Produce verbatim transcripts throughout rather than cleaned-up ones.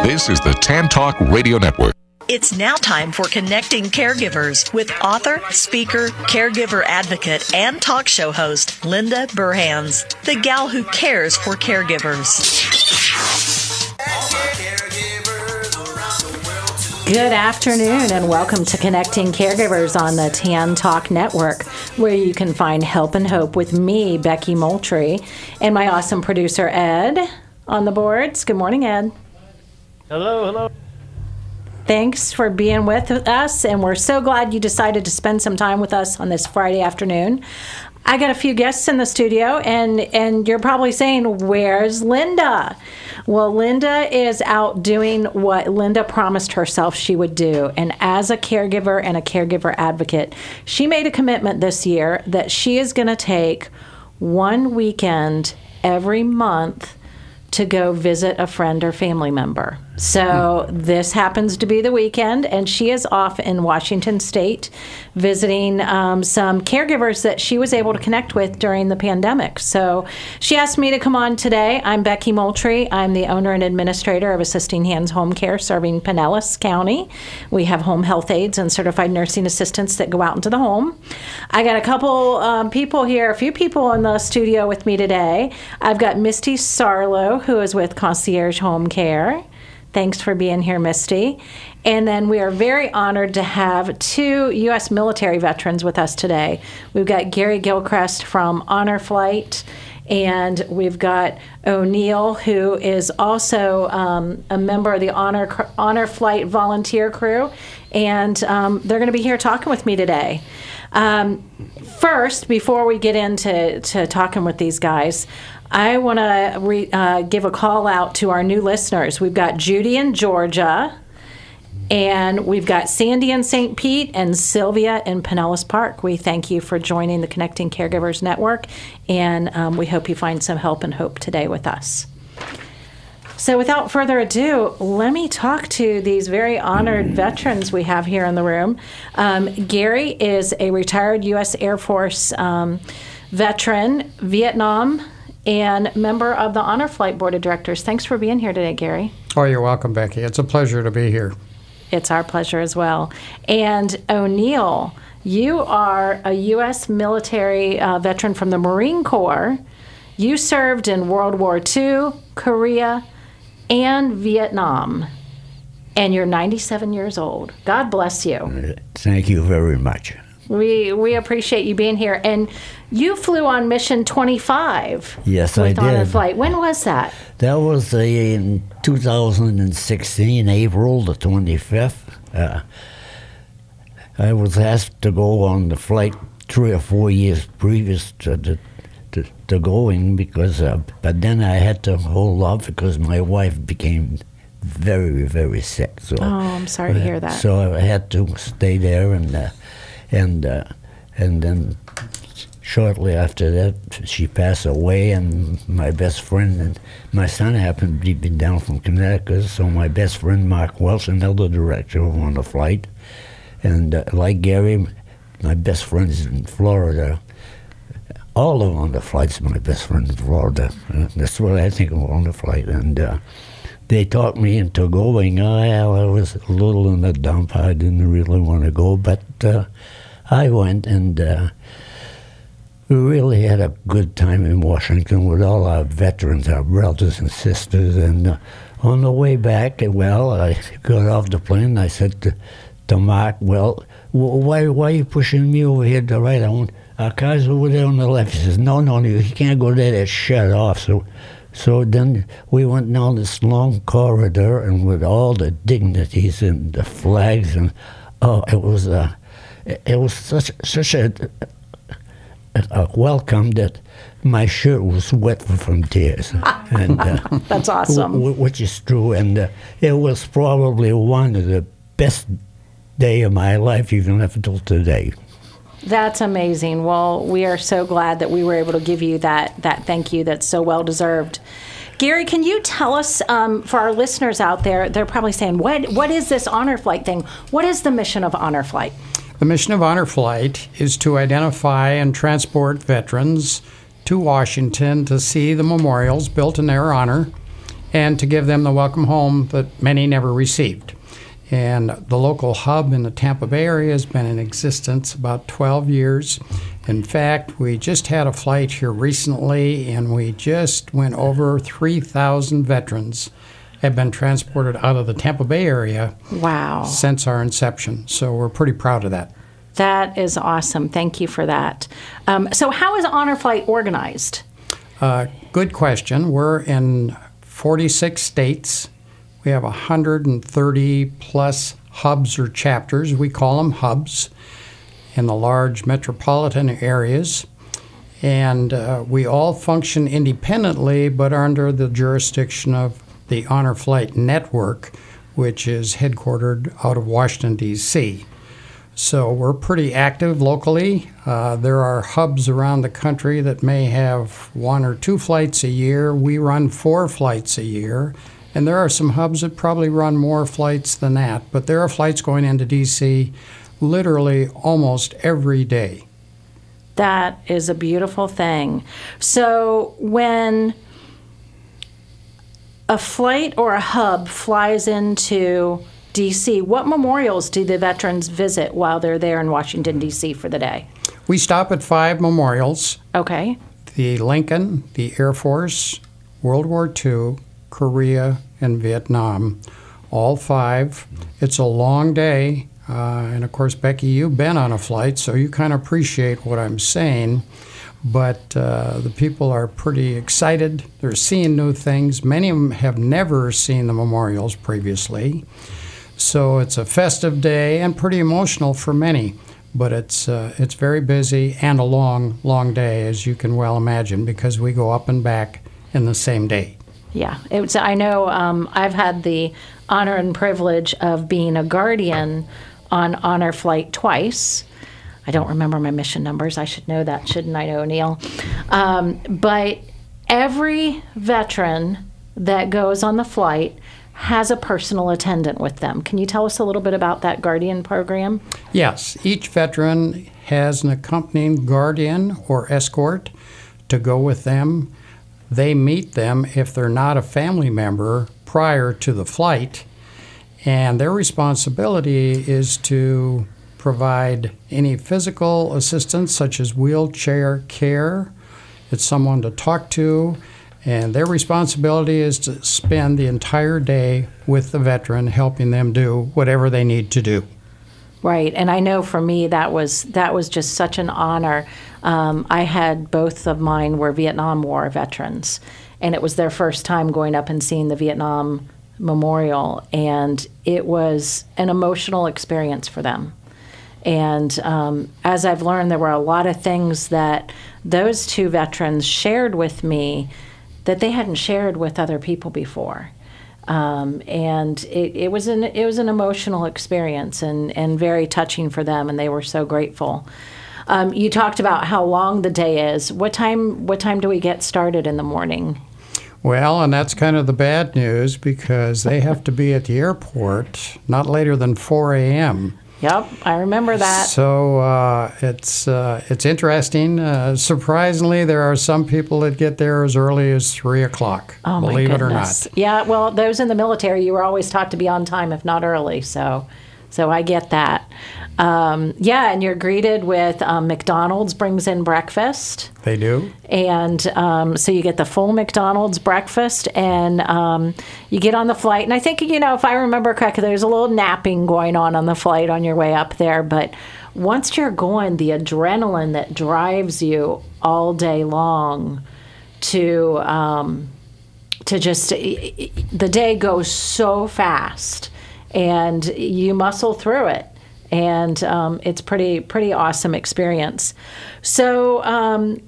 This is the Tan Talk Radio Network. It's now time for Connecting Caregivers with author, speaker, caregiver advocate, and talk show host Linda Burhans, the gal who cares for caregivers. Good afternoon and welcome to Connecting Caregivers on the Tan Talk Network, where you can find help and hope with me, Becky Moultrie, and my awesome producer, Ed, on the boards. Good morning, Ed. Hello, hello. Thanks for being with us, and we're so glad you decided to spend some time with us on this Friday afternoon. I got a few guests in the studio, and, and you're probably saying, where's Linda? Well, Linda is out doing what Linda promised herself she would do. And as a caregiver and a caregiver advocate, she made a commitment this year that she is going to take one weekend every month to go visit a friend or family member. So this happens to be the weekend, and she is off in Washington State visiting um, some caregivers that she was able to connect with during the pandemic. So she asked me to come on today. I'm Becky Moultrie. I'm the owner and administrator of Assisting Hands Home Care serving Pinellas County. We have home health aides and certified nursing assistants that go out into the home. I got a couple um, people here, a few people in the studio with me today. I've got Misty Sarlo, who is with Concierge Home Care. Thanks for being here, Misty. And then we are very honored to have two U S military veterans with us today. We've got Gary Gilchrist from Honor Flight, and we've got O'Neill, who is also um, a member of the Honor Honor Flight volunteer crew. And um, they're going to be here talking with me today. Um, first, before we get into to talking with these guys, I want to re, uh, give a call out to our new listeners. We've got Judy in Georgia, and we've got Sandy in Saint Pete, and Sylvia in Pinellas Park. We thank you for joining the Connecting Caregivers Network, and um, we hope you find some help and hope today with us. So without further ado, let me talk to these very honored veterans we have here in the room. Um, Gary is a retired U S Air Force um, veteran, Vietnam, and member of the Honor Flight Board of Directors. Thanks for being here today, Gary. Oh, you're welcome, Becky. It's a pleasure to be here. It's our pleasure as well. And O'Neill, you are a U S military uh, veteran from the Marine Corps. You served in World War Two, Korea, and Vietnam. And you're ninety-seven years old. God bless you. Thank you very much. We we appreciate you being here. And you flew on Mission twenty-five. Yes, with I did. Honor Flight. When was that? That was uh, in two thousand sixteen, April the twenty-fifth. Uh, I was asked to go on the flight three or four years previous to the, to, to going, because, uh, but then I had to hold off because my wife became very, very sick. So, oh, I'm sorry to hear that. So I had to stay there, and uh, and uh, and then shortly after that, she passed away, and my best friend and my son happened to be down from Connecticut, so my best friend, Mark Welch, another director on the flight, and uh, like Gary, my best friends in Florida. All of on the flights, my best friend in Florida. Uh, that's what I think of on the flight, and uh, they talked me into going. Oh, well, I was a little in the dump. I didn't really want to go, but uh, I went, and uh, we really had a good time in Washington with all our veterans, our brothers and sisters. And uh, on the way back, well, I got off the plane, and I said to, to Mark, well, why, why are you pushing me over here to the right? I want, our car's over there on the left. He says, no, no, you can't go there, it's shut off. So So then we went down this long corridor, and with all the dignities and the flags, and oh, it was uh, it was such such a, a welcome that my shirt was wet from tears. And uh, that's awesome. W- which is true, and uh, it was probably one of the best day of my life, even up until today. That's amazing. Well, we are so glad that we were able to give you that that thank you that's so well deserved. Gary, can you tell us, um, for our listeners out there, they're probably saying, what what is this Honor Flight thing? What is the mission of Honor Flight? The mission of Honor Flight is to identify and transport veterans to Washington to see the memorials built in their honor and to give them the welcome home that many never received. And the local hub in the Tampa Bay area has been in existence about twelve years. In fact, we just had a flight here recently, and we just went over three thousand veterans have been transported out of the Tampa Bay area. Wow. Since our inception. So we're pretty proud of that. That is awesome. Thank you for that. Um, so how is Honor Flight organized? Uh, good question. We're in forty-six states. We have one hundred thirty plus hubs or chapters. We call them hubs in the large metropolitan areas. And uh, we all function independently, but under the jurisdiction of the Honor Flight Network, which is headquartered out of Washington, D C So we're pretty active locally. Uh, there are hubs around the country that may have one or two flights a year. We run four flights a year. And there are some hubs that probably run more flights than that. But there are flights going into D C literally almost every day. That is a beautiful thing. So when a flight or a hub flies into D C, what memorials do the veterans visit while they're there in Washington, D C for the day? We stop at five memorials. Okay. The Lincoln, the Air Force, World War Two, Korea, and Vietnam, all five. It's a long day. Uh, and of course, Becky, you've been on a flight, so you kind of appreciate what I'm saying. But uh, the people are pretty excited. They're seeing new things. Many of them have never seen the memorials previously. So it's a festive day and pretty emotional for many. But it's uh, it's very busy and a long, long day, as you can well imagine, because we go up and back in the same day. Yeah, it was, I know um, I've had the honor and privilege of being a guardian on Honor Flight twice. I don't remember my mission numbers. I should know that, shouldn't I, O'Neill? Um, but every veteran that goes on the flight has a personal attendant with them. Can you tell us a little bit about that guardian program? Yes. Each veteran has an accompanying guardian or escort to go with them. They meet them if they're not a family member prior to the flight, and their responsibility is to provide any physical assistance such as wheelchair care. It's someone to talk to, and their responsibility is to spend the entire day with the veteran, helping them do whatever they need to do. Right, and I know for me that was that was just such an honor. Um, I had both of mine were Vietnam War veterans, and it was their first time going up and seeing the Vietnam Memorial, and it was an emotional experience for them. And um, as I've learned, there were a lot of things that those two veterans shared with me that they hadn't shared with other people before. Um, and it, it was an it was an emotional experience and, and very touching for them, and they were so grateful. Um, you talked about how long the day is. What time what time do we get started in the morning? Well, and that's kind of the bad news, because they have to be at the airport not later than four a.m. Yep, I remember that. So uh, it's uh, it's interesting. Uh, surprisingly, there are some people that get there as early as three o'clock. Oh, my believe goodness. it or not. Yeah, well, those in the military, you were always taught to be on time, if not early. So, so I get that. Um, yeah, and you're greeted with um, McDonald's brings in breakfast. They do. And um, so you get the full McDonald's breakfast, and um, you get on the flight. And I think, you know, if I remember correctly, there's a little napping going on on the flight on your way up there. But once you're going, the adrenaline that drives you all day long to um, to just, the day goes so fast, and you muscle through it. And um, it's pretty pretty awesome experience. So um,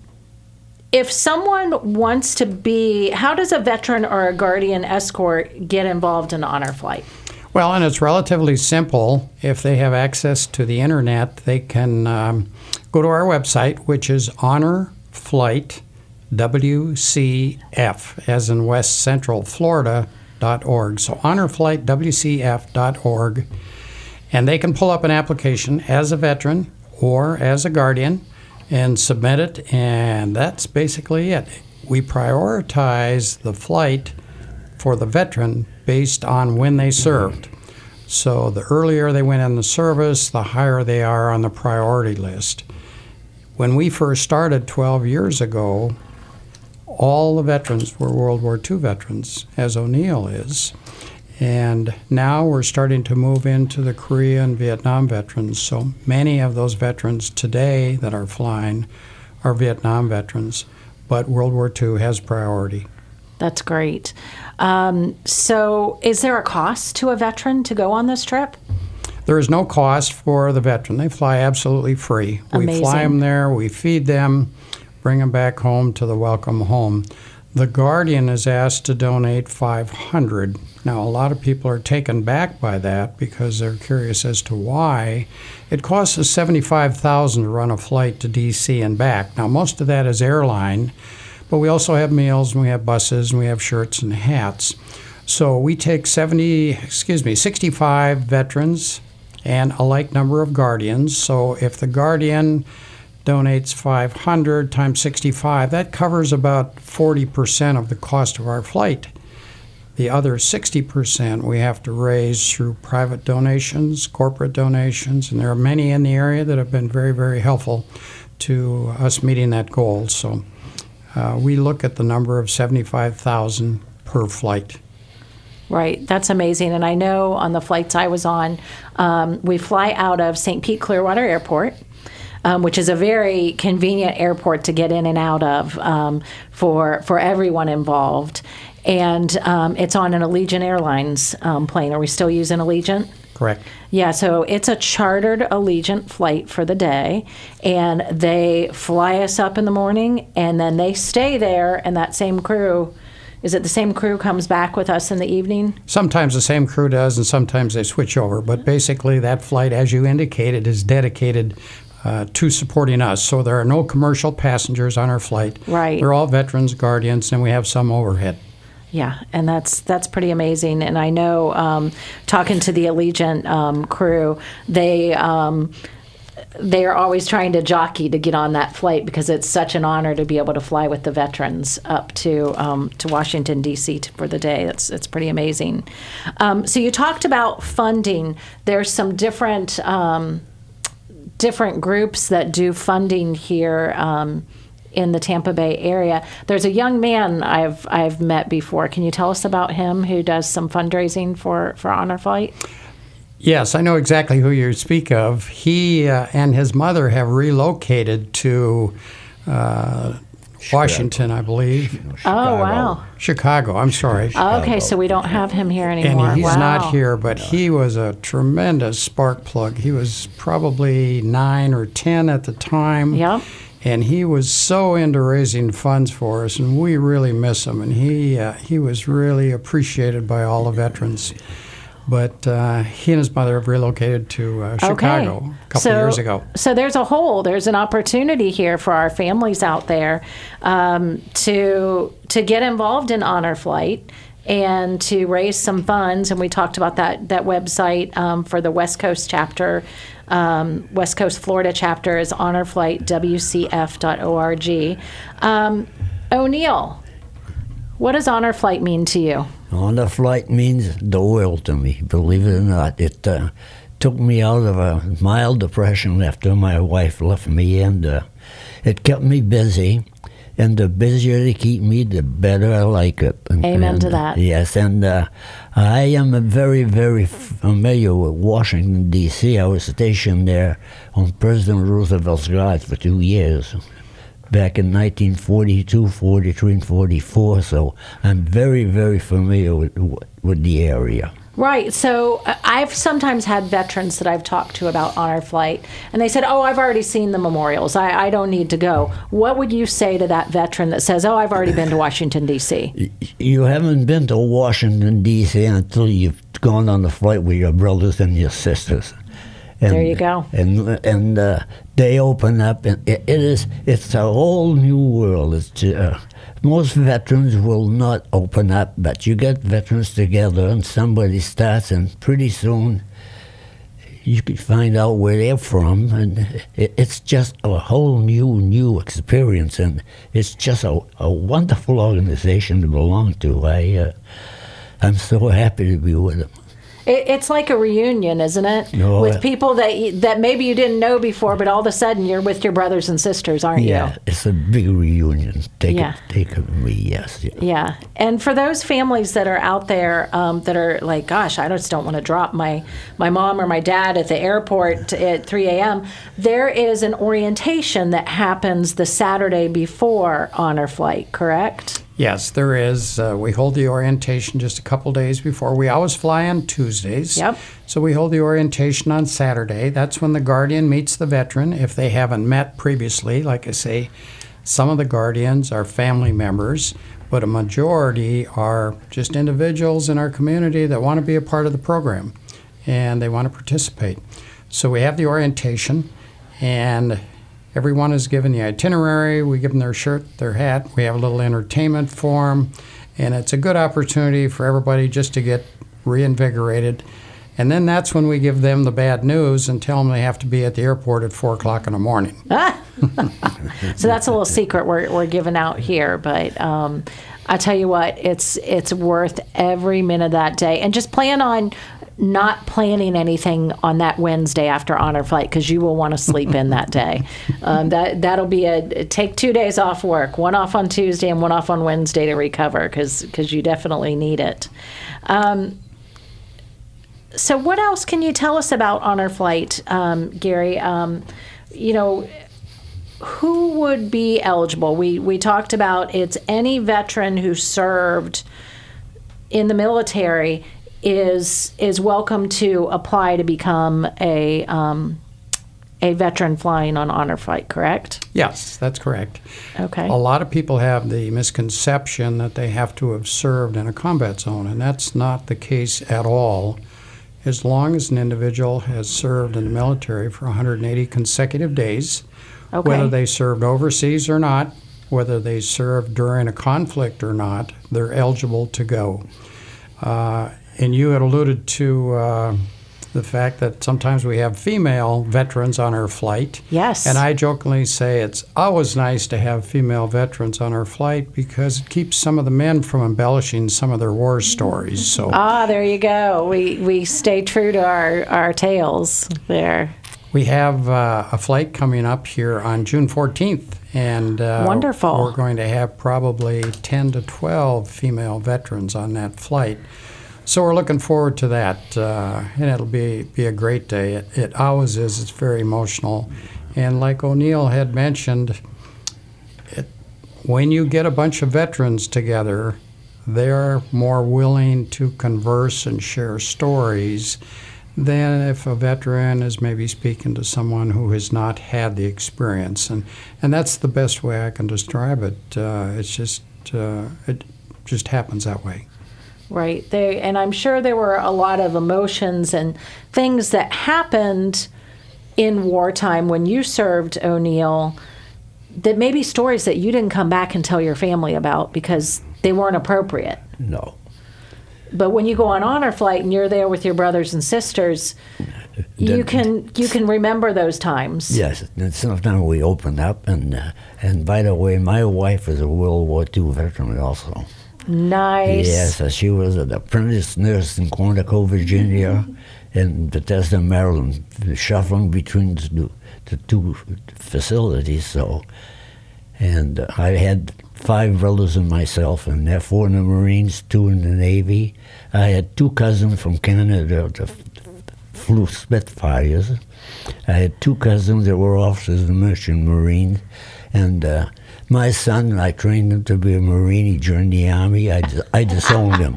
if someone wants to be, how does a veteran or a guardian escort get involved in Honor Flight? Well, and it's relatively simple. If they have access to the internet, they can um, go to our website, which is Honor Flight W C F, as in West Central Florida, dot org. So honor flight W C F dot org. And they can pull up an application as a veteran or as a guardian and submit it, and that's basically it. We prioritize the flight for the veteran based on when they served. So the earlier they went in the service, the higher they are on the priority list. When we first started twelve years ago, all the veterans were World War Two veterans, as O'Neill is. And now we're starting to move into the Korea and Vietnam veterans. So many of those veterans today that are flying are Vietnam veterans, but World War Two has priority. That's great. Um, so is there a cost to a veteran to go on this trip? There is no cost for the veteran. They fly absolutely free. Amazing. We fly them there, we feed them, bring them back home to the welcome home. The Guardian is asked to donate five hundred dollars. Now, a lot of people are taken back by that because they're curious as to why. It costs us seventy-five thousand dollars to run a flight to D C and back. Now, most of that is airline, but we also have meals, and we have buses, and we have shirts and hats. So we take seventy, excuse me, sixty-five veterans and a like number of Guardians. So if the Guardian donates five hundred times sixty-five, that covers about forty percent of the cost of our flight. The other sixty percent we have to raise through private donations, corporate donations, and there are many in the area that have been very, very helpful to us meeting that goal. So uh, we look at the number of seventy-five thousand per flight. Right, that's amazing. And I know on the flights I was on, um, we fly out of Saint Pete Clearwater Airport, Um, which is a very convenient airport to get in and out of um, for for everyone involved. And um, it's on an Allegiant Airlines um, plane. Are we still using Allegiant? Correct. Yeah, so it's a chartered Allegiant flight for the day, and they fly us up in the morning, and then they stay there, and that same crew, is it the same crew comes back with us in the evening? Sometimes the same crew does, and sometimes they switch over. But basically, that flight, as you indicated, is dedicated Uh, to supporting us. So there are no commercial passengers on our flight. Right. They're all veterans, Guardians, and we have some overhead. Yeah, and that's that's pretty amazing. And I know, um, talking to the Allegiant um, crew, they um, they are always trying to jockey to get on that flight because it's such an honor to be able to fly with the veterans up to um, to Washington D C for the day. That's it's pretty amazing. Um, so you talked about funding. There's some different. Um, different groups that do funding here um, in the Tampa Bay area. There's a young man I've I've met before. Can you tell us about him who does some fundraising for, for Honor Flight? Yes, I know exactly who you speak of. He uh, and his mother have relocated to uh, Washington, I believe. Oh, wow. Chicago, I'm sorry. Okay, so we don't have him here anymore. And he's wow. not here, but he was a tremendous spark plug. He was probably nine or ten at the time. Yep. And he was so into raising funds for us, and we really miss him. And he uh, he was really appreciated by all the veterans. But uh, he and his mother have relocated to uh, Chicago okay. a couple so, of years ago. So there's a hole. There's an opportunity here for our families out there um, to to get involved in Honor Flight and to raise some funds. And we talked about that that website um, for the West Coast chapter. Um, West Coast Florida chapter is honor flight w c f dot org. Um, O'Neill, what does Honor Flight mean to you? Honor Flight means the world to me, believe it or not. It uh, took me out of a mild depression after my wife left me, and uh, it kept me busy. And the busier they keep me, the better I like it. And, Amen and, to that. Yes, and uh, I am very, very familiar with Washington, D C. I was stationed there on President Roosevelt's Guard for two years. Back in nineteen forty-two, forty-three, and forty-four, so I'm very, very familiar with with the area. Right. So uh, I've sometimes had veterans that I've talked to about Honor Flight, and they said, oh, I've already seen the memorials. I, I don't need to go. What would you say to that veteran that says, oh, I've already been to Washington, D C? You haven't been to Washington, D C until you've gone on the flight with your brothers and your sisters. And, there you go. And and uh, they open up, and it, it is it's a whole new world. It's uh, most veterans will not open up, but you get veterans together, and somebody starts, and pretty soon you can find out where they're from, and it, it's just a whole new new experience, and it's just a, a wonderful organization to belong to. I. Uh, I'm so happy to be with them. It, it's like a reunion, isn't it? No, with uh, people that you, that maybe you didn't know before, but all of a sudden you're with your brothers and sisters, aren't Yeah, you? it's a big reunion. Take Yeah. it, take it from me, yes. Yeah. Yeah, and for those families that are out there um, that are like, gosh, I just don't want to drop my, my mom or my dad at the airport at three a.m., there is an orientation that happens the Saturday before Honor Flight, correct? Yes, there is. Uh, we hold the orientation just a couple days before. We always fly on Tuesdays. Yep. So we hold the orientation on Saturday. That's when the guardian meets the veteran if they haven't met previously. Like I say, some of the guardians are family members, but a majority are just individuals in our community that want to be a part of the program and they want to participate. So we have the orientation, and everyone is given the itinerary. We give them their shirt, their hat. We have a little entertainment for them, and it's a good opportunity for everybody just to get reinvigorated. And then that's when we give them the bad news and tell them they have to be at the airport at four o'clock in the morning. So that's a little secret we're, we're giving out here, but um, I tell you what, it's it's worth every minute of that day. And just plan on not planning anything on that Wednesday after Honor Flight, because you will want to sleep in that day. Um, that that'll be a take two days off work, one off on Tuesday and one off on Wednesday to recover, because because you definitely need it. Um, so what else can you tell us about Honor Flight, um, Gary? Um, you know, who would be eligible? We we talked about it's any veteran who served in the military is is welcome to apply to become a um, a veteran flying on Honor Flight, correct? Yes, that's correct. Okay. A lot of people have the misconception that they have to have served in a combat zone, and that's not the case at all. As long as an individual has served in the military for one hundred eighty consecutive days, Okay. whether they served overseas or not, whether they served during a conflict or not, they're eligible to go. Uh, and you had alluded to uh, the fact that sometimes we have female veterans on our flight. Yes. And I jokingly say it's always nice to have female veterans on our flight because it keeps some of the men from embellishing some of their war stories. So Ah, there you go. We we stay true to our, our tales there. we have uh, a flight coming up here on June fourteenth. And uh, Wonderful. we're going to have probably ten to twelve female veterans on that flight. So we're looking forward to that, uh, and it'll be be a great day. It, it always is. It's very emotional. And like O'Neill had mentioned, it, when you get a bunch of veterans together, they're more willing to converse and share stories than if a veteran is maybe speaking to someone who has not had the experience. And, and that's the best way I can describe it. Uh, it's just, uh, it just happens that way. Right. They, and I'm sure there were a lot of emotions and things that happened in wartime when you served, O'Neill, that maybe stories that you didn't come back and tell your family about because they weren't appropriate. No. But when you go on Honor Flight and you're there with your brothers and sisters, you That- can you can remember those times. Yes, and sometimes we open up, and uh, and by the way, my wife is a World War Two veteran also. Nice. Yes, uh, she was an apprentice nurse in Quantico, Virginia, and Bethesda, Maryland, shuffling between the two, the two facilities. So, and uh, I had five brothers and myself, and there four in the Marines, two in the Navy. I had two cousins from Canada that flew Spitfires. I had two cousins that were officers in the Merchant Marine, and uh, my son, I trained him to be a Marine. He joined the Army. I, dis- I disowned him.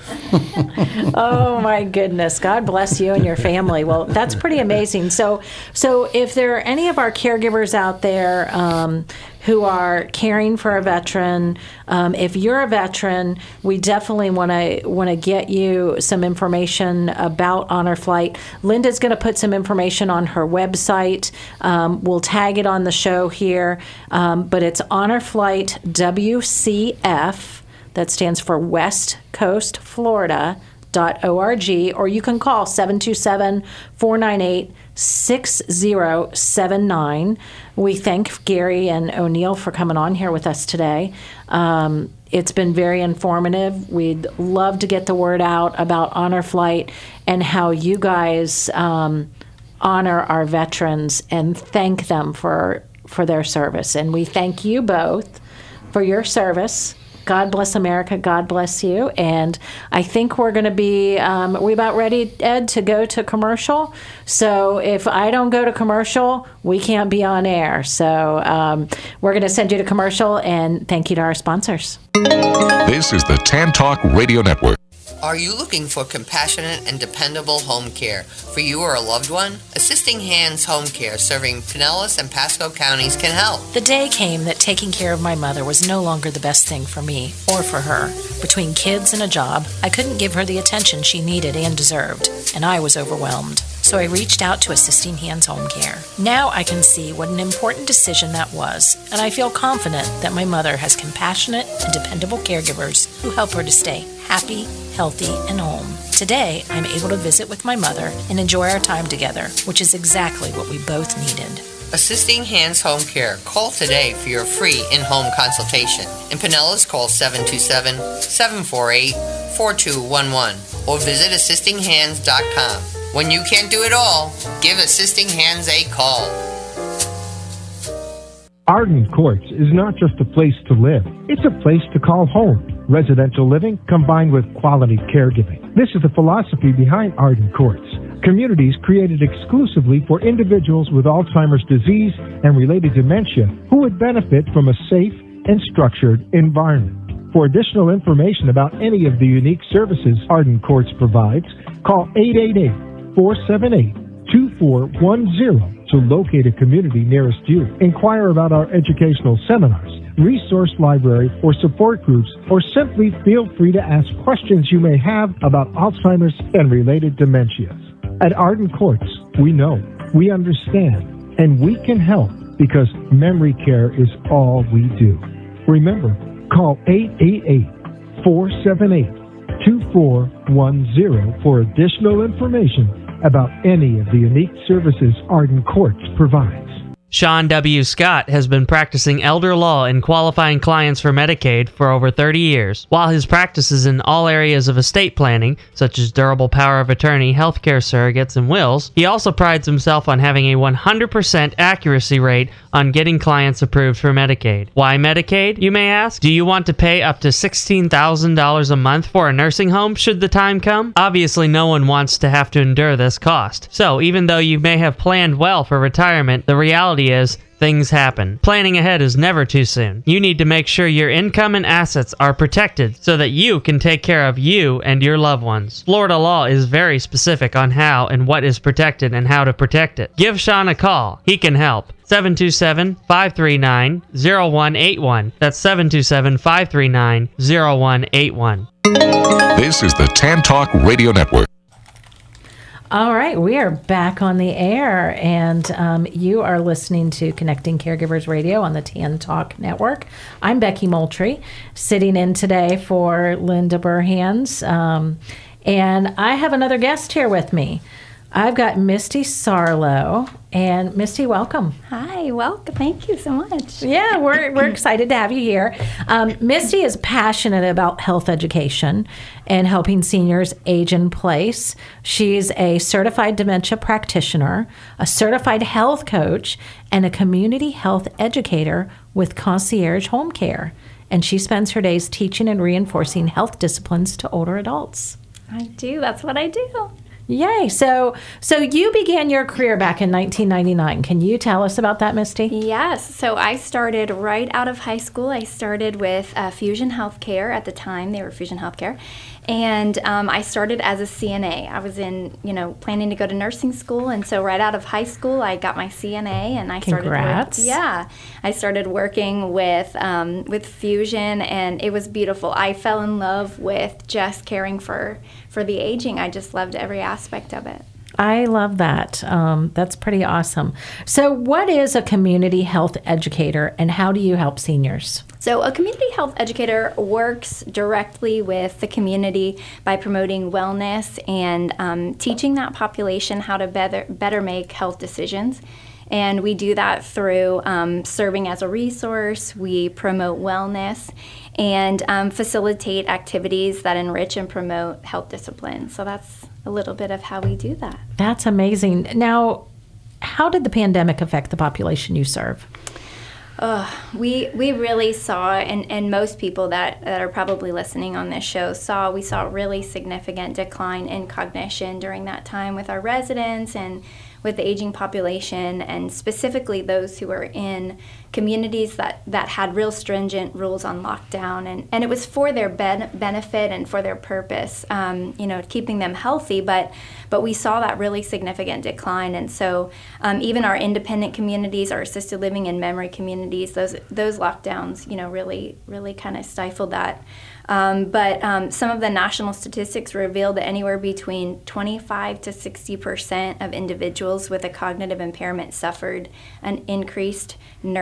Oh my goodness. God bless you and your family. Well, that's pretty amazing. So, so if there are any of our caregivers out there um, who are caring for a veteran, um, if you're a veteran, we definitely want to want to get you some information about Honor Flight. Linda's going to put some information on her website. Um, we'll tag it on the show here, um, but it's Honor Flight W C F. That stands for West Coast Florida dot org, or you can call seven two seven, four nine eight, six zero seven nine. We thank Gary and O'Neill for coming on here with us today. Um, it's been very informative. We'd love to get the word out about Honor Flight and how you guys um, honor our veterans and thank them for for their service. And we thank you both for your service. God bless America. God bless you. And I think we're going to be, um, are we about ready, Ed, to go to commercial? So if I don't go to commercial, we can't be on air. So um, we're going to send you to commercial, and thank you to our sponsors. This is the Tan Talk Radio Network. Are you looking for compassionate and dependable home care for you or a loved one? Assisting Hands Home Care, serving Pinellas and Pasco counties, can help. The day came that taking care of my mother was no longer the best thing for me or for her. Between kids and a job, I couldn't give her the attention she needed and deserved, and I was overwhelmed. So I reached out to Assisting Hands Home Care. Now I can see what an important decision that was, and I feel confident that my mother has compassionate and dependable caregivers who help her to stay happy, healthy, and home. Today, I'm able to visit with my mother and enjoy our time together, which is exactly what we both needed. Assisting Hands Home Care. Call today for your free in-home consultation. In Pinellas, call seven two seven, seven four eight, four two one one or visit assisting hands dot com. When you can't do it all, give Assisting Hands a call. Arden Courts is not just a place to live. It's a place to call home. Residential living combined with quality caregiving. This is the philosophy behind Arden Courts. Communities created exclusively for individuals with Alzheimer's disease and related dementia who would benefit from a safe and structured environment. For additional information about any of the unique services Arden Courts provides, call eight eight eight, four seven eight, two four one zero to locate a community nearest you. Inquire about our educational seminars, resource library, or support groups, or simply feel free to ask questions you may have about Alzheimer's and related dementias. At Arden Courts, we know, we understand, and we can help because memory care is all we do. Remember, call eight eight eight, four seven eight, two four one zero for additional information about any of the unique services Arden Courts provides. Sean W. Scott has been practicing elder law and qualifying clients for Medicaid for over thirty years. While his practice is in all areas of estate planning, such as durable power of attorney, healthcare surrogates, and wills, he also prides himself on having a one hundred percent accuracy rate on getting clients approved for Medicaid. Why Medicaid, you may ask? Do you want to pay up to sixteen thousand dollars a month for a nursing home should the time come? Obviously, no one wants to have to endure this cost. So, even though you may have planned well for retirement, the reality is things happen. Planning ahead is never too soon. You need to make sure your income and assets are protected so that you can take care of you and your loved ones. Florida law is very specific on how and what is protected and how to protect it. Give Sean a call. He can help. seven two seven, five three nine, zero one eight one. That's seven two seven, five three nine, zero one eight one. This is the Tan Talk Radio Network. All right, we are back on the air, and um, you are listening to Connecting Caregivers Radio on the Tan Talk Network. I'm Becky Moultrie, sitting in today for Linda Burhans, um, and I have another guest here with me. I've got Misty Sarlo, and Misty, welcome. Hi, welcome. Thank you so much. Yeah, we're we're excited to have you here. Um, Misty is passionate about health education and helping seniors age in place. She's a certified dementia practitioner, a certified health coach, and a community health educator with concierge home care. And she spends her days teaching and reinforcing health disciplines to older adults. I do. That's what I do. Yay. So so you began your career back in nineteen ninety-nine. Can you tell us about that, Misty? Yes. So I started right out of high school. I started with uh, Fusion Healthcare. At the time, they were Fusion Healthcare. And um, I started as a C N A. I was in, you know, planning to go to nursing school. And so right out of high school, I got my C N A. And I started Congrats. Work, yeah. I started working with, um, with Fusion, and it was beautiful. I fell in love with just caring for, for the aging. I just loved every aspect of it. I love that. Um, that's pretty awesome. So what is a community health educator, and how do you help seniors? So a community health educator works directly with the community by promoting wellness and um, teaching that population how to better, better make health decisions. And we do that through um, serving as a resource. We promote wellness and um, facilitate activities that enrich and promote health discipline. So that's a little bit of how we do that. That's amazing. Now, how did the pandemic affect the population you serve? Uh, we we really saw, and, and most people that, that are probably listening on this show saw, we saw a really significant decline in cognition during that time with our residents and with the aging population, and specifically those who were in communities that, that had real stringent rules on lockdown. And, and it was for their ben- benefit and for their purpose, um, you know, keeping them healthy. But but we saw that really significant decline. And so um, even our independent communities, our assisted living and memory communities, those those lockdowns, you know, really, really kind of stifled that. Um, but um, some of the national statistics revealed that anywhere between twenty-five to sixty percent of individuals with a cognitive impairment suffered an increased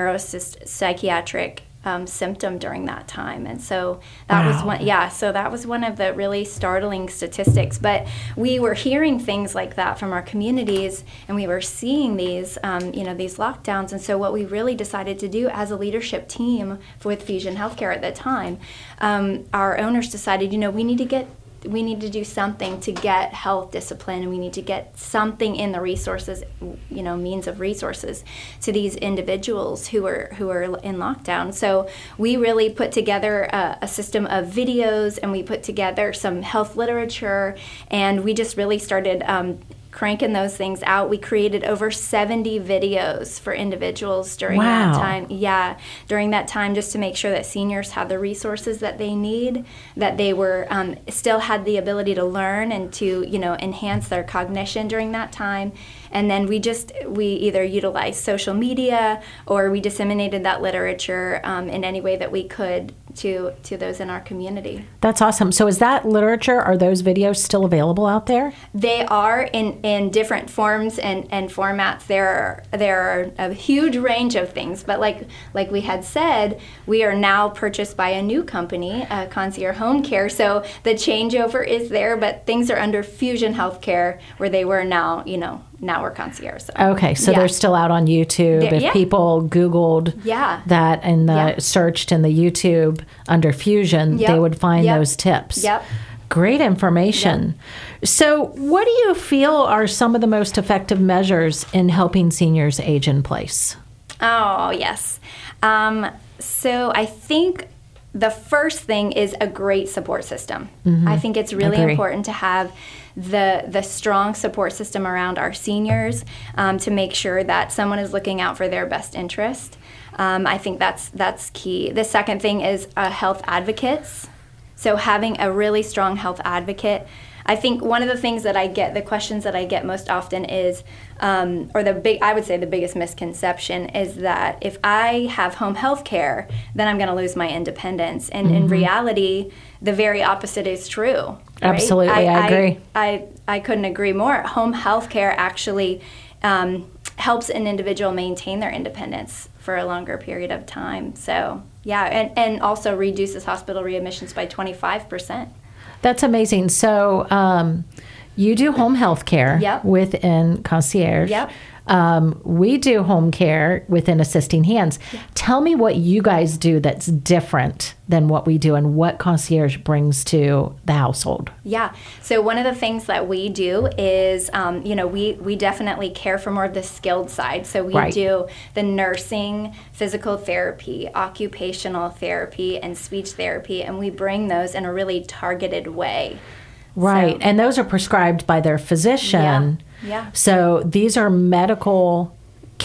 neuropsychiatric um, symptom during that time. And so that wow. was one, yeah, so that was one of the really startling statistics. But we were hearing things like that from our communities, and we were seeing these, um, you know, these lockdowns. And so what we really decided to do as a leadership team with Fusion Healthcare at the time, um, our owners decided, you know, we need to get we need to do something to get health discipline, and we need to get something in the resources, you know, means of resources to these individuals who are who are in lockdown. So we really put together a, a system of videos, and we put together some health literature, and we just really started um, cranking those things out. We created over seventy videos for individuals during wow. that time. Yeah, during that time, just to make sure that seniors had the resources that they need, that they were um, still had the ability to learn and to, you know, enhance their cognition during that time. And then we just, we either utilized social media or we disseminated that literature um, in any way that we could to to those in our community. That's awesome. So is that literature, are those videos still available out there? They are in, in different forms and, and formats. There are, there are a huge range of things, but like like we had said, we are now purchased by a new company, uh, Concierge Home Care, so the changeover is there, but things are under Fusion Healthcare where they were now, you know, now we're Concierge. So. Okay, so yeah. they're still out on YouTube. They're, if yeah. people Googled yeah. that and the yeah. searched in the YouTube under Fusion, yep. they would find yep. those tips. Yep. Great information. Yep. So what do you feel are some of the most effective measures in helping seniors age in place? Oh, yes. Um, so I think the first thing is a great support system. Mm-hmm. I think it's really Agree. important to have the the strong support system around our seniors um, to make sure that someone is looking out for their best interest. Um, I think that's that's key. The second thing is uh, health advocates. So having a really strong health advocate. I think one of the things that I get, the questions that I get most often is, um, or the big, I would say the biggest misconception is that if I have home health care, then I'm going to lose my independence. And mm-hmm. in reality, the very opposite is true. Right? Absolutely, I, I agree. I, I, I couldn't agree more. Home health care actually um, helps an individual maintain their independence for a longer period of time. So, yeah, and, and also reduces hospital readmissions by twenty-five percent. That's amazing. So um, you do home health care yep. within Concierge. Yep. Um, we do home care within Assisting Hands. Yep. Tell me what you guys do that's different than what we do and what Concierge brings to the household. Yeah. So one of the things that we do is, um, you know, we, we definitely care for more of the skilled side. So we right. do the nursing, physical therapy, occupational therapy, and speech therapy, and we bring those in a really targeted way. Right. So, and those are prescribed by their physician. Yeah. Yeah. So these are medical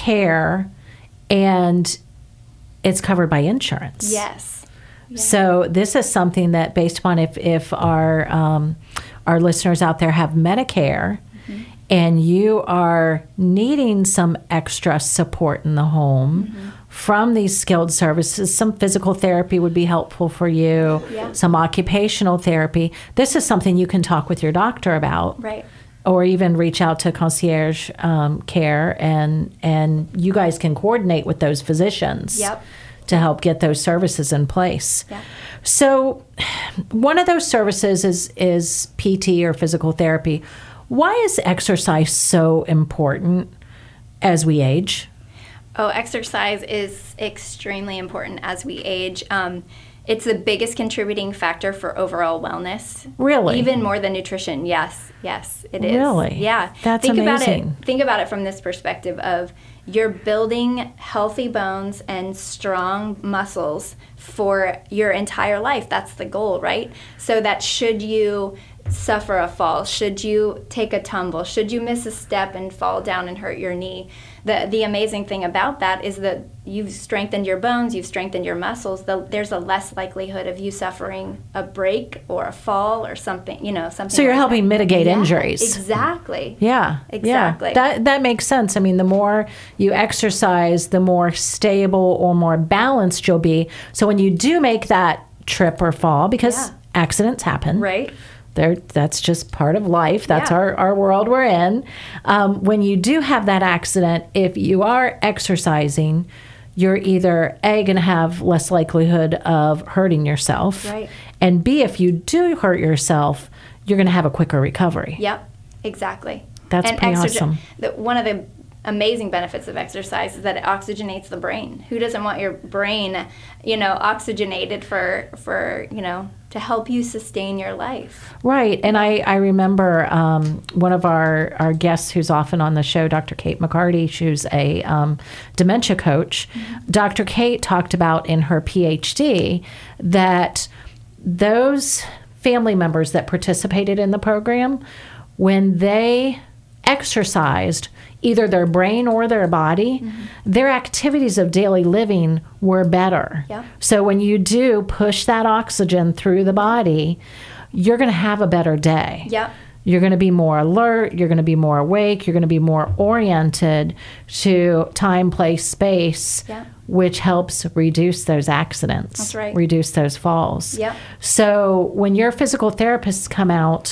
care, and it's covered by insurance. Yes. Yeah. So this is something that, based upon if, if our um, our listeners out there have Medicare, mm-hmm. and you are needing some extra support in the home mm-hmm. from these skilled services, some physical therapy would be helpful for you, yeah. some occupational therapy. This is something you can talk with your doctor about. Right. Or even reach out to Concierge um, Care, and and you guys can coordinate with those physicians yep. to help get those services in place. Yeah. So one of those services is, is P T or physical therapy. Why is exercise so important as we age? Oh, exercise is extremely important as we age. Um, it's the biggest contributing factor for overall wellness. Really? Even more than nutrition. Yes, yes, it is. Really? Yeah. That's think amazing. About it, think about it from this perspective of you're building healthy bones and strong muscles for your entire life. That's the goal, right? So that should you suffer a fall, should you take a tumble, should you miss a step and fall down and hurt your knee, the the amazing thing about that is that you've strengthened your bones, you've strengthened your muscles. The, there's a less likelihood of you suffering a break or a fall or something, you know, something. So you're like helping that. mitigate Yeah, injuries. Exactly. Yeah. Exactly. Yeah. That that makes sense. I mean, the more you exercise, the more stable or more balanced you'll be. So when you do make that trip or fall, because Yeah. accidents happen. Right. There, that's just part of life. That's Yeah. our, our world we're in. Um, when you do have that accident, if you are exercising, you're either A, going to have less likelihood of hurting yourself. Right. And B, if you do hurt yourself, you're going to have a quicker recovery. Yep, exactly. That's and pretty exergi- awesome. The, one of the amazing benefits of exercise is that it oxygenates the brain. Who doesn't want your brain, you know, oxygenated for, for you know, to help you sustain your life? Right. And I, I remember um, one of our, our guests who's often on the show, Doctor Kate McCarty, who's a um, dementia coach. Mm-hmm. Doctor Kate talked about in her P H D that those family members that participated in the program, when they exercised, either their brain or their body, mm-hmm. their activities of daily living were better. Yeah. So when you do push that oxygen through the body, you're going to have a better day. Yep. You're going to be more alert. You're going to be more awake. You're going to be more oriented to time, place, space, yeah. which helps reduce those accidents. That's right. Reduce those falls. Yep. So when your physical therapists come out,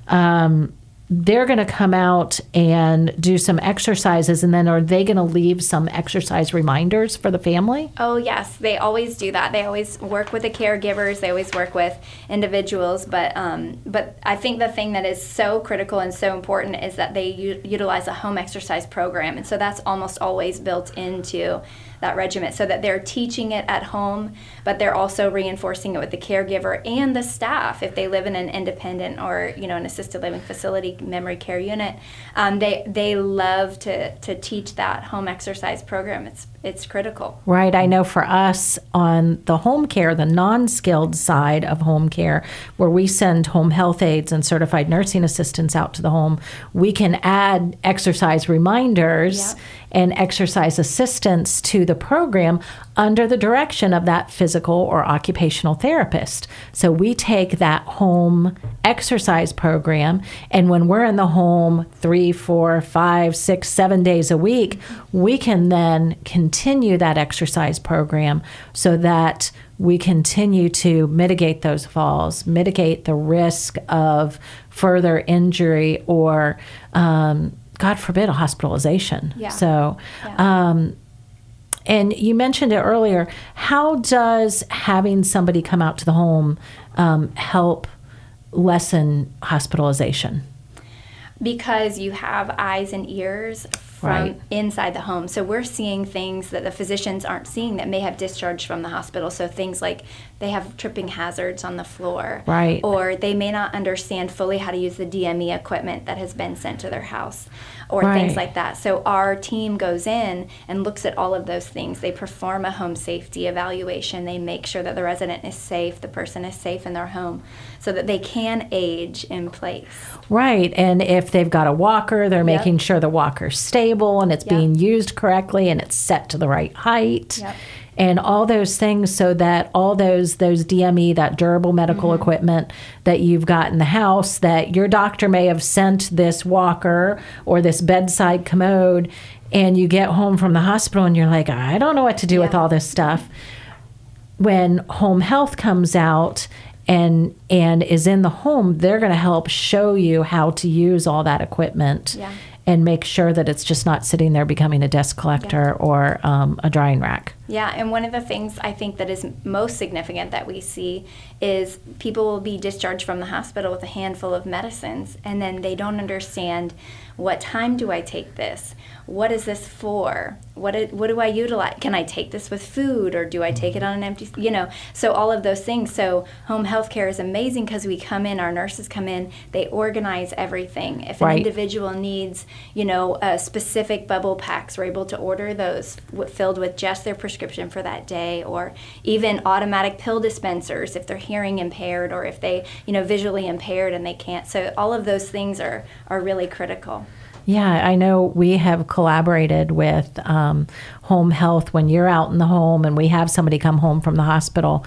um, they're going to come out and do some exercises, and then are they going to leave some exercise reminders for the family? Oh, yes. They always do that. They always work with the caregivers. They always work with individuals. But um, but I think the thing that is so critical and so important is that they u- utilize a home exercise program. And so that's almost always built into that regimen, so that they're teaching it at home, but they're also reinforcing it with the caregiver and the staff. If they live in an independent or, you know, an assisted living facility, memory care unit, um, they they love to to teach that home exercise program. It's it's critical. Right. I know for us on the home care, the non-skilled side of home care, where we send home health aides and certified nursing assistants out to the home, we can add exercise reminders Yeah. and exercise assistance to the program under the direction of that physical or occupational therapist. So we take that home exercise program, and when we're in the home three, four, five, six, seven days a week, we can then continue that exercise program so that we continue to mitigate those falls, mitigate the risk of further injury or um, God forbid, a hospitalization. Yeah. So, Yeah. um, and you mentioned it earlier. How does having somebody come out to the home um, help lessen hospitalization? Because you have eyes and ears from Right. inside the home. So we're seeing things that the physicians aren't seeing that may have discharged from the hospital. So things like they have tripping hazards on the floor. Right. Or they may not understand fully how to use the D M E equipment that has been sent to their house. Or Right. things like that. So our team goes in and looks at all of those things. They perform a home safety evaluation. They make sure that the resident is safe, the person is safe in their home, so that they can age in place. Right. And if they've got a walker, they're Yep. making sure the walker's stable and it's Yep. being used correctly and it's set to the right height. Yep. And all those things, so that all those those D M E, that durable medical Mm-hmm. equipment that you've got in the house, that your doctor may have sent this walker or this bedside commode, and you get home from the hospital and you're like, I don't know what to do with Yeah. all this stuff. When home health comes out and and is in the home, they're going to help show you how to use all that equipment Yeah. and make sure that it's just not sitting there becoming a desk collector or um, a drying rack. Yeah, and one of the things I think that is most significant that we see is people will be discharged from the hospital with a handful of medicines, and then they don't understand, what time do I take this? What is this for? What do, what do I utilize? Can I take this with food, or do I take it on an empty, you know, so all of those things. So home health care is amazing because we come in, our nurses come in, they organize everything. If an Right. individual needs, you know, a specific bubble packs, we're able to order those w- filled with just their prescription for that day, or even automatic pill dispensers if they're hearing impaired, or if they, you know, visually impaired and they can't. So all of those things are, are really critical. Yeah, I know we have collaborated with um, home health when you're out in the home and we have somebody come home from the hospital.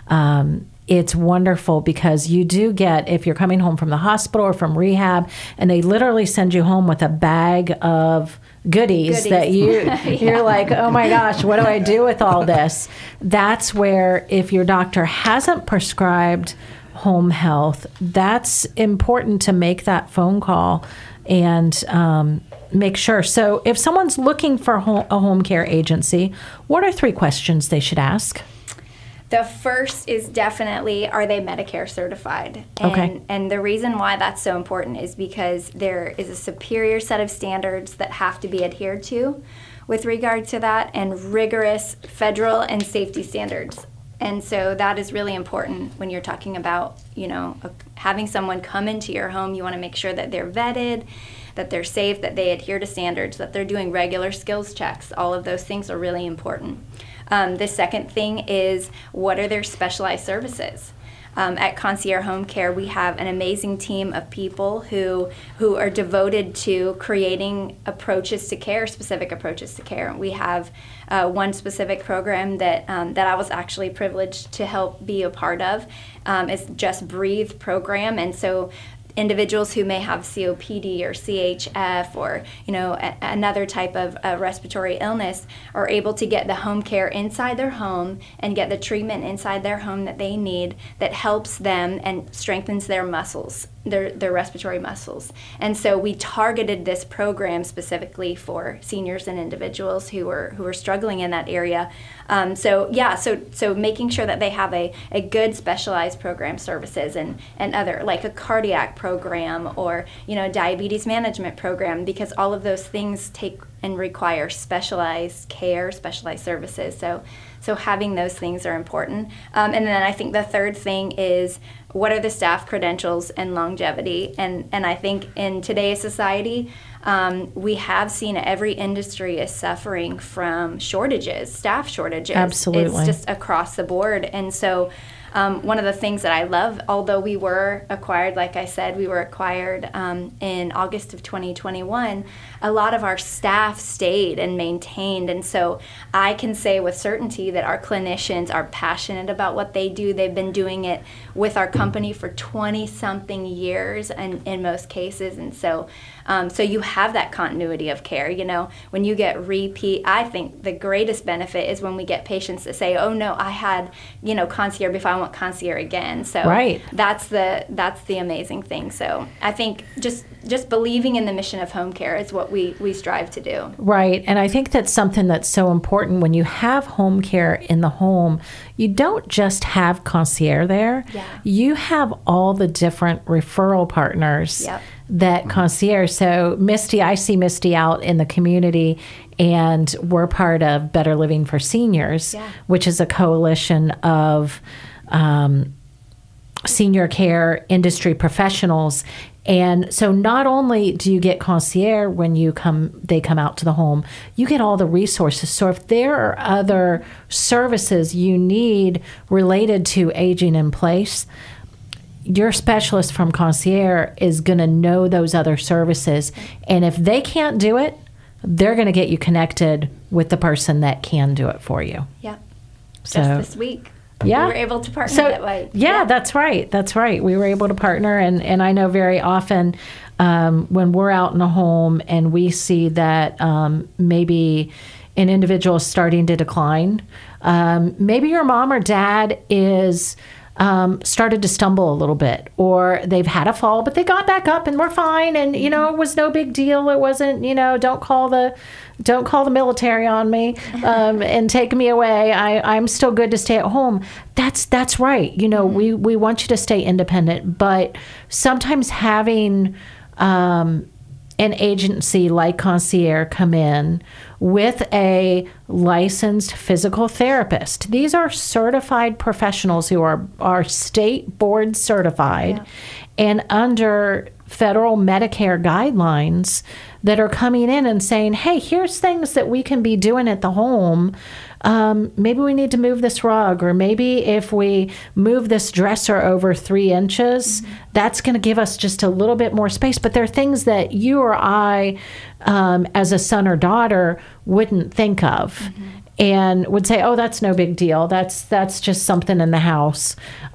Um, it's wonderful because you do get, if you're coming home from the hospital or from rehab, and they literally send you home with a bag of goodies, Goodies. that you, Yeah. you're like, oh my gosh, what do I do with all this? That's where, if your doctor hasn't prescribed home health, that's important to make that phone call and um, make sure. So if someone's looking for home, a home care agency, what are three questions they should ask? The first is definitely, are they Medicare certified? And, Okay. and the reason why that's so important is because there is a superior set of standards that have to be adhered to with regard to that, and rigorous federal and safety standards. And so that is really important when you're talking about, you know, having someone come into your home. You want to make sure that they're vetted, that they're safe, that they adhere to standards, that they're doing regular skills checks. All of those things are really important. Um, the second thing is, what are their specialized services? Um, at Concierge Home Care, we have an amazing team of people who who are devoted to creating approaches to care, specific approaches to care. We have uh, one specific program that um, that I was actually privileged to help be a part of. Um, it's Just Breathe program, and so individuals who may have C O P D or C H F, or you know a, another type of uh, respiratory illness, are able to get the home care inside their home and get the treatment inside their home that they need, that helps them and strengthens their muscles, their their respiratory muscles. And so we targeted this program specifically for seniors and individuals who are who are struggling in that area. Um, so yeah, so so making sure that they have a, a good specialized program services, and, and other, like a cardiac program, or you know diabetes management program, because all of those things take and require specialized care, specialized services. So so having those things are important. Um, and then I think the third thing is, what are the staff credentials and longevity? And and I think in today's society, um, we have seen every industry is suffering from shortages, staff shortages. Absolutely. It's just across the board. And so um, one of the things that I love, although we were acquired, like I said, we were acquired um, in August of twenty twenty-one, a lot of our staff stayed and maintained. And so I can say with certainty that our clinicians are passionate about what they do. They've been doing it with our company for twenty-something years, and in most cases. And so um, so you have that continuity of care. You know, when you get repeat, I think the greatest benefit is when we get patients that say, oh no, I had, you know, concierge before, I want concierge again. So Right. that's the that's the amazing thing. So I think just just believing in the mission of home care is what we, we strive to do. Right. And I think that's something that's so important. When you have home care in the home, you don't just have concierge there. Yeah. You have all the different referral partners Yep. that concierge. So Misty, I see Misty out in the community, and we're part of Better Living for Seniors, Yeah. which is a coalition of um, senior care industry professionals. And so not only do you get concierge when you come, they come out to the home, you get all the resources. So if there are other services you need related to aging in place, your specialist from concierge is going to know those other services. And if they can't do it, they're going to get you connected with the person that can do it for you. Yeah. So, Just this week. yeah. We were able to partner So, that way. Yeah, that's right. That's right. We were able to partner. And, and I know very often um, when we're out in a home and we see that um, maybe an individual is starting to decline, um, maybe your mom or dad is um, started to stumble a little bit, or they've had a fall, but they got back up and we're fine. And, you know, it was no big deal. It wasn't, you know, don't call the, don't call the military on me um, and take me away. I, I'm still good to stay at home. That's, that's right. You know, mm-hmm. we, we want you to stay independent, but sometimes having, um, an agency like Concierge come in with a licensed physical therapist. These are certified professionals who are, are state board certified yeah. and under federal Medicare guidelines that are coming in and saying, hey, here's things that we can be doing at the home. Um, maybe we need to move this rug, or maybe if we move this dresser over three inches, mm-hmm. that's going to give us just a little bit more space. But there are things that you or I, um, as a son or daughter, wouldn't think of. Mm-hmm. And would say, oh, that's no big deal. That's that's just something in the house.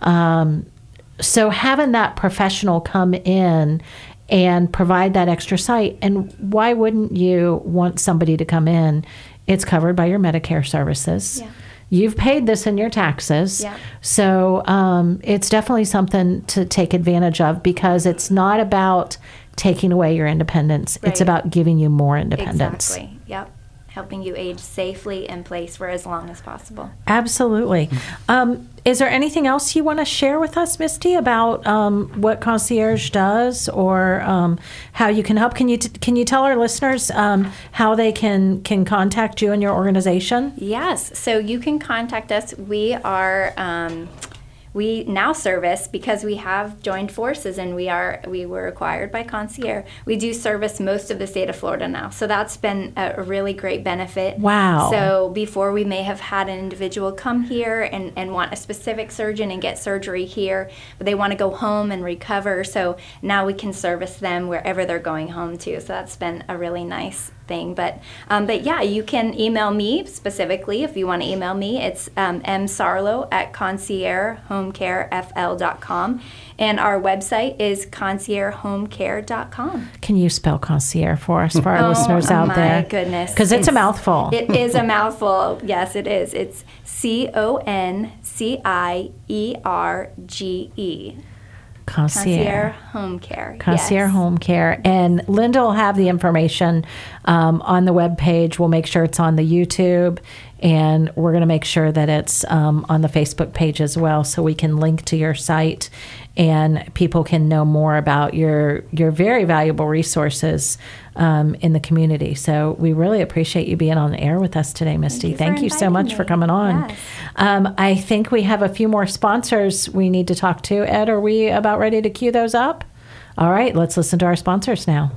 Um, so having that professional come in and provide that extra sight, and why wouldn't you want somebody to come in? It's covered by your Medicare services. Yeah. You've paid this in your taxes. Yeah. So um, it's definitely something to take advantage of, because it's not about taking away your independence. Right. It's about giving you more independence. Exactly. Yep. Helping you age safely in place for as long as possible. Absolutely. Um, is there anything else you want to share with us, Misty, about um, what Concierge does, or um, how you can help? Can you t- can you tell our listeners um, how they can can contact you and your organization? Yes. So you can contact us. We are. Um, We now service, because we have joined forces and we are we were acquired by Concierge. We do service most of the state of Florida now, so that's been a, a really great benefit. Wow! So before, we may have had an individual come here and, and want a specific surgeon and get surgery here, but they want to go home and recover. So now we can service them wherever they're going home to. So that's been a really nice thing. But um, but yeah, you can email me specifically if you want to email me. It's um, msarlo at concierge home care f l dot com, and our website is concierge home care dot com. Can you spell concierge for us, for our oh, listeners out my there? My goodness. Because it's, it's a mouthful. It is a mouthful. Yes, it is. It's C O N C I E R G E. Concierge. Concierge Home Care. Concierge yes. Home Care. And Linda will have the information um, on the webpage. We'll make sure it's on the YouTube, and we're going to make sure that it's um, on the Facebook page as well, so we can link to your site and people can know more about your your very valuable resources um, in the community. So we really appreciate you being on the air with us today, Misty. Thank you, Thank you so much me. for coming on. Yes. Um, I think we have a few more sponsors we need to talk to. Ed, are we about ready to cue those up? All right, let's listen to our sponsors now.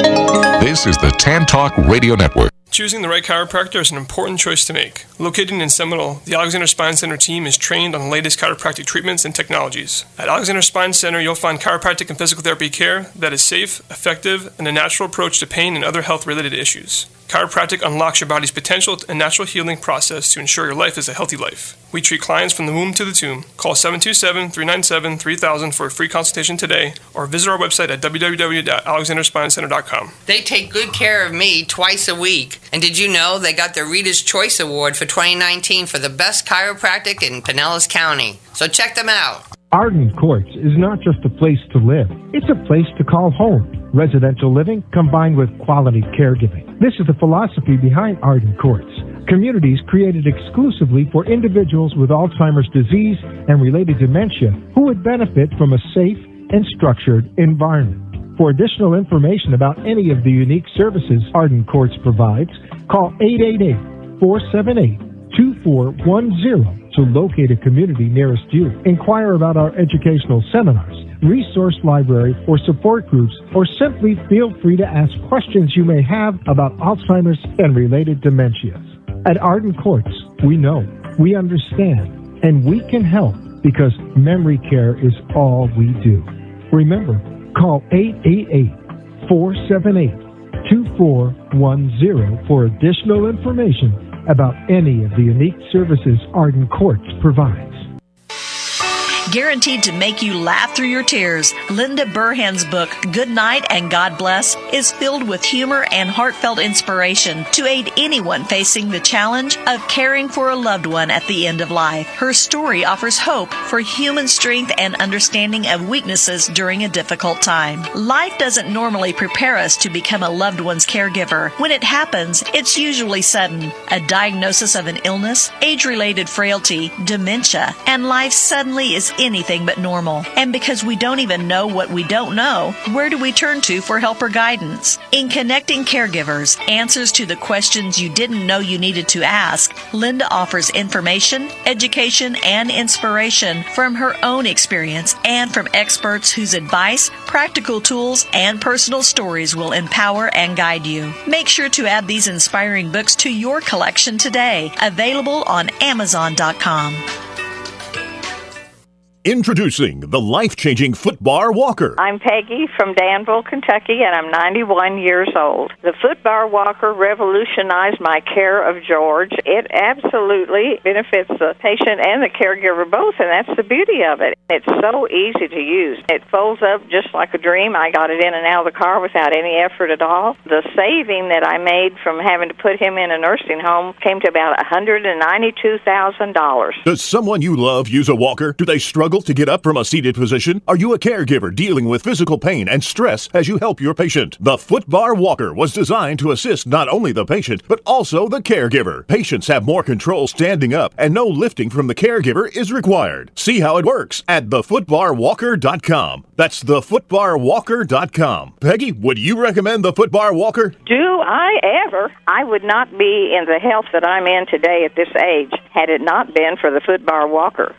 This is the Tan Talk Radio Network. Choosing the right chiropractor is an important choice to make. Located in Seminole, the Alexander Spine Center team is trained on the latest chiropractic treatments and technologies. At Alexander Spine Center, you'll find chiropractic and physical therapy care that is safe, effective, and a natural approach to pain and other health-related issues. Chiropractic unlocks your body's potential and natural healing process to ensure your life is a healthy life. We treat clients from the womb to the tomb. Call seven two seven, three nine seven, three thousand for a free consultation today, or visit our website at w w w dot alexander spine center dot com. They take good care of me twice a week. And did you know they got the Reader's Choice Award for twenty nineteen for the best chiropractic in Pinellas County? So check them out. Arden Courts is not just a place to live. It's a place to call home. Residential living combined with quality caregiving. This is the philosophy behind Arden Courts. Communities created exclusively for individuals with Alzheimer's disease and related dementia who would benefit from a safe and structured environment. For additional information about any of the unique services Arden Courts provides, call eight eight eight, four seven eight, two four one zero to locate a community nearest you. Inquire about our educational seminars, resource library, or support groups, or simply feel free to ask questions you may have about Alzheimer's and related dementias. At Arden Courts, we know, we understand, and we can help because memory care is all we do. Remember, call eight eight eight, four seven eight, two four one zero for additional information about any of the unique services Arden Courts provides. guaranteed to make you laugh through your tears. Linda Burhan's book, Good Night and God Bless, is filled with humor and heartfelt inspiration to aid anyone facing the challenge of caring for a loved one at the end of life. Her story offers hope for human strength and understanding of weaknesses during a difficult time. Life doesn't normally prepare us to become a loved one's caregiver. When it happens, it's usually sudden. A diagnosis of an illness, age-related frailty, dementia, and life suddenly is anything but normal. And because we don't even know what we don't know, where do we turn to for help or guidance? In Connecting Caregivers, Answers to the Questions You Didn't Know You Needed to Ask, Linda offers information, education, and inspiration from her own experience and from experts whose advice, practical tools, and personal stories will empower and guide you. Make sure to add these inspiring books to your collection today. Available on Amazon dot com. Introducing the life-changing Footbar Walker. I'm Peggy from Danville, Kentucky, and I'm ninety-one years old. The Footbar Walker revolutionized my care of George. It absolutely benefits the patient and the caregiver both, and that's the beauty of it. It's so easy to use. It folds up just like a dream. I got it in and out of the car without any effort at all. The saving that I made from having to put him in a nursing home came to about one hundred ninety-two thousand dollars. Does someone you love use a walker? Do they struggle to get up from a seated position? Are you a caregiver dealing with physical pain and stress as you help your patient? The Footbar Walker was designed to assist not only the patient, but also the caregiver. Patients have more control standing up, and no lifting from the caregiver is required. See how it works at the footbar walker dot com. That's the footbar walker dot com. Peggy, would you recommend the Footbar Walker? Do I ever? I would not be in the health that I'm in today at this age had it not been for the Footbar Walker.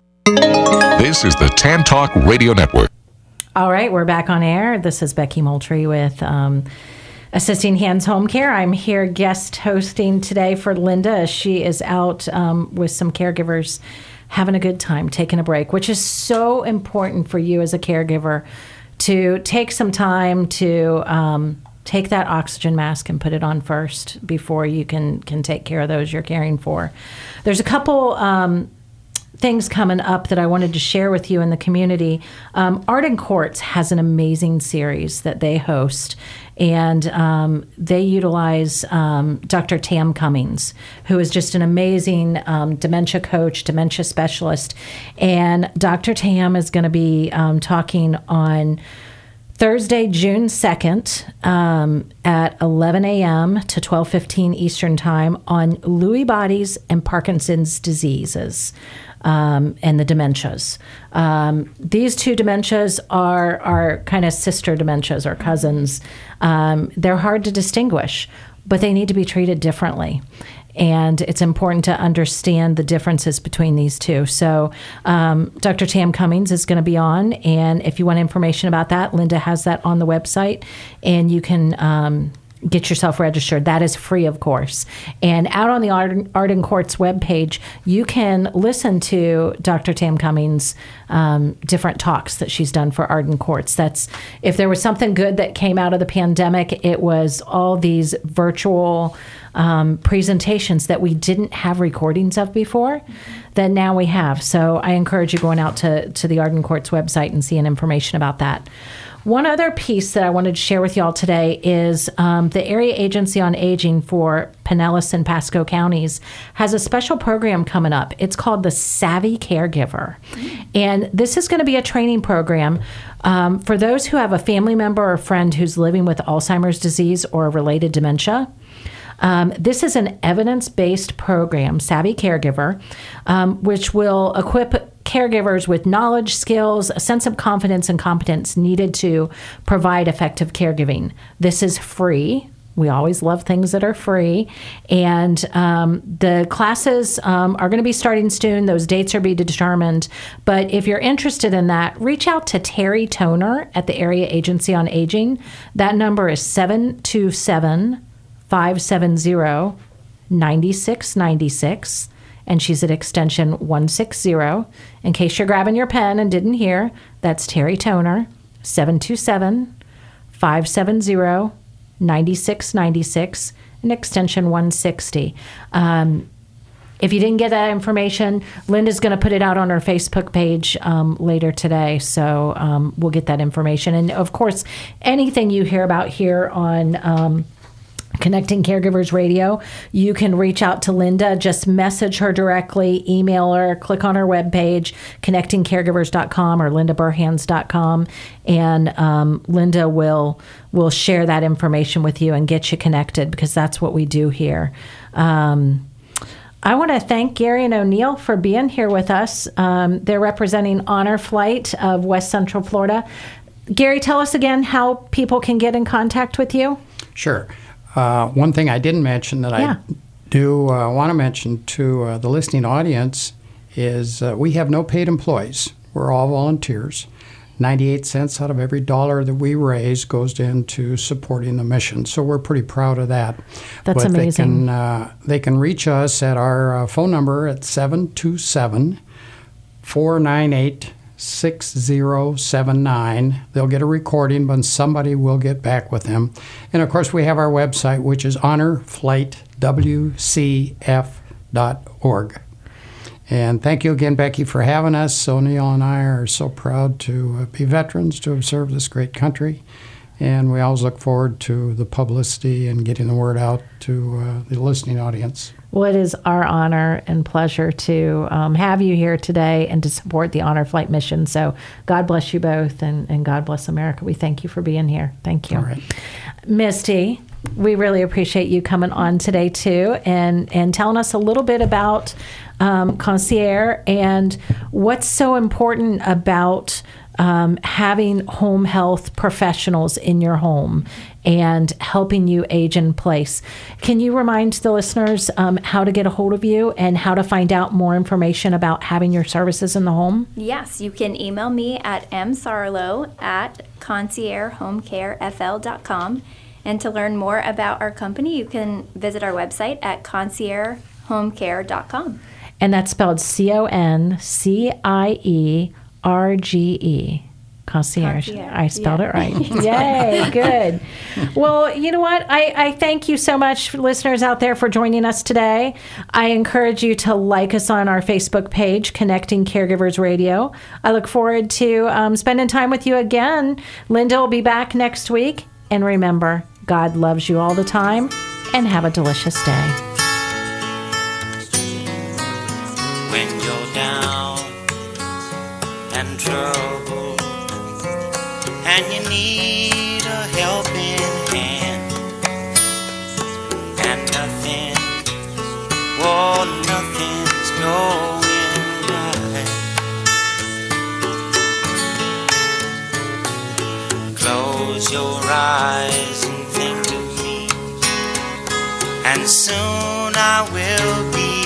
This is the Tan Talk Radio Network. All right, we're back on air. This is Becky Moultrie with um, Assisting Hands Home Care. I'm here guest hosting today for Linda. She is out um, with some caregivers having a good time, taking a break, which is so important for you as a caregiver to take some time to um, take that oxygen mask and put it on first before you can, can take care of those you're caring for. There's a couple Um, things coming up that I wanted to share with you in the community. Um, Arden Courts has an amazing series that they host, and um, they utilize um, Doctor Tam Cummings, who is just an amazing um, dementia coach, dementia specialist. And Doctor Tam is going to be um, talking on Thursday, June second, um, at eleven a.m. to twelve fifteen Eastern Time on Lewy bodies and Parkinson's diseases um, and the dementias. Um, these two dementias are, are kind of sister dementias or cousins. Um, they're hard to distinguish, but they need to be treated differently. And it's important to understand the differences between these two. So um, Doctor Tam Cummings is going to be on, and if you want information about that, Linda has that on the website, and you can um, get yourself registered. That is free, of course. And out on the Arden, Arden Courts webpage, you can listen to Doctor Tam Cummings' um, different talks that she's done for Arden Courts. That's, if there was something good that came out of the pandemic, it was all these virtual Um, presentations that we didn't have recordings of before that now we have. So I encourage you going out to, to the Arden Courts website and seeing information about that. One other piece that I wanted to share with y'all today is um, the Area Agency on Aging for Pinellas and Pasco counties has a special program coming up. It's called the Savvy Caregiver. And this is going to be a training program um, for those who have a family member or friend who's living with Alzheimer's disease or related dementia. Um, this is an evidence-based program, Savvy Caregiver, um, which will equip caregivers with knowledge, skills, a sense of confidence, and competence needed to provide effective caregiving. This is free. We always love things that are free. And um, the classes um, are going to be starting soon. Those dates are being determined. But if you're interested in that, reach out to Terry Toner at the Area Agency on Aging. That number is seven two seven, five seven zero, nine six nine six, and she's at extension one sixty. In case you're grabbing your pen and didn't hear, that's Terry Toner, seven two seven, five seven zero, nine six nine six, and extension one sixty. Um, if you didn't get that information, Linda's going to put it out on her Facebook page um, later today. So um, we'll get that information. And of course, anything you hear about here on um, Connecting Caregivers Radio, you can reach out to Linda. Just message her directly, email her, click on her webpage, connecting caregivers dot com or linda burhans dot com, and um, Linda will will share that information with you and get you connected, because that's what we do here. Um, I want to thank Gary and O'Neill for being here with us. Um, they're representing Honor Flight of West Central Florida. Gary, tell us again how people can get in contact with you. Sure. Uh, one thing I didn't mention that yeah. I do uh, want to mention to uh, the listening audience is uh, we have no paid employees. We're all volunteers. ninety-eight cents out of every dollar that we raise goes into supporting the mission. So we're pretty proud of that. That's but amazing. They can, uh, they can reach us at our uh, phone number at seven two seven, four nine eight, six zero seven nine. They'll get a recording, but somebody will get back with them. And of course, we have our website, which is honor flight w c f dot org. And thank you again, Becky, for having us. O'Neill and I are so proud to be veterans, to have served this great country. And we always look forward to the publicity and getting the word out to uh, the listening audience. Well, it is our honor and pleasure to um, have you here today and to support the Honor Flight mission. So God bless you both, and, and God bless America. We thank you for being here. Thank you. All right. Misty, we really appreciate you coming on today, too, and, and telling us a little bit about um, Concierge and what's so important about um, having home health professionals in your home and helping you age in place. Can you remind the listeners um, how to get a hold of you and how to find out more information about having your services in the home? Yes, you can email me at m sarlo at concierge home care f l dot com. And to learn more about our company, you can visit our website at concierge home care dot com. And that's spelled C O N C I E R G E. Concierge. Concierge. I spelled Yeah. it right. Yay, good. Well, you know what? I, I thank you so much, listeners out there, for joining us today. I encourage you to like us on our Facebook page, Connecting Caregivers Radio. I look forward to um, spending time with you again. Linda will be back next week. And remember, God loves you all the time, and have a delicious day. When you're down and troubled and you need a helping hand, and nothing, oh, nothing's going right. Close your eyes and think of me, and soon I will be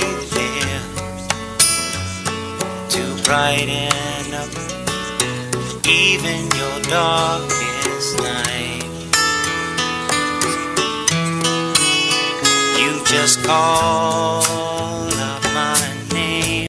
there to brighten up even your darkest night. You just call